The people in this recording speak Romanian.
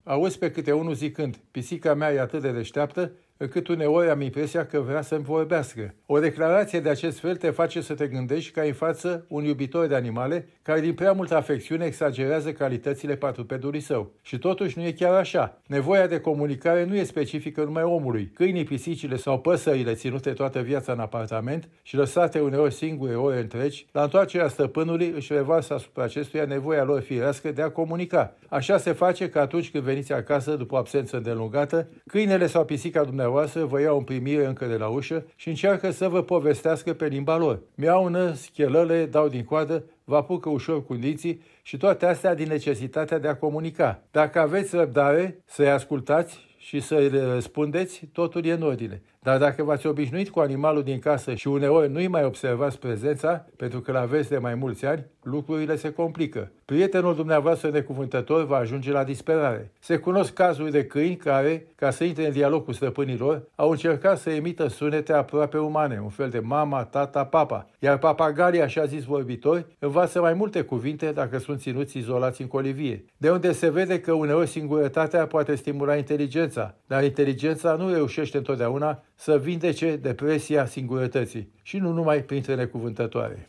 Auzi pe câte unul zicând, pisica mea e atât de deșteaptă, încât uneori am impresia că vrea să-mi vorbească. O declarație de acest fel te face să te gândești că ai în față un iubitor de animale care din prea multă afecțiune exagerează calitățile patrupedului său. Și totuși nu e chiar așa. Nevoia de comunicare nu e specifică numai omului. Câinii, pisicile sau păsările ținute toată viața în apartament și lăsate uneori singure ore întregi, la întoarcerea stăpânului își revarsă asupra acestuia nevoia lor firească de a comunica. Așa se face că atunci când veniți acasă după o absență îndelungată, câinele sau pisica dumneavoastră vă iau în primire încă de la ușă și încearcă să vă povestească pe limba lor. Miaună, schelăle, dau din coadă, vă apucă ușor cu dinții și toate astea din necesitatea de a comunica. Dacă aveți răbdare să-i ascultați și să-i răspundeți, totul e în ordine. Dar dacă v-ați obișnuit cu animalul din casă și uneori nu-i mai observați prezența, pentru că l-aveți de mai mulți ani, lucrurile se complică. Prietenul dumneavoastră necuvântător va ajunge la disperare. Se cunosc cazuri de câini care, ca să intre în dialog cu stăpânilor, au încercat să emită sunete aproape umane, un fel de mama, tata, papa. Iar papagalii, așa zis vorbitori, învață mai multe cuvinte dacă sunt ținuți izolați în colivie. De unde se vede că uneori singurătatea poate stimula inteligența, dar inteligența nu reușește întotdeauna să vindece depresia singurătății și nu numai printre necuvântătoare.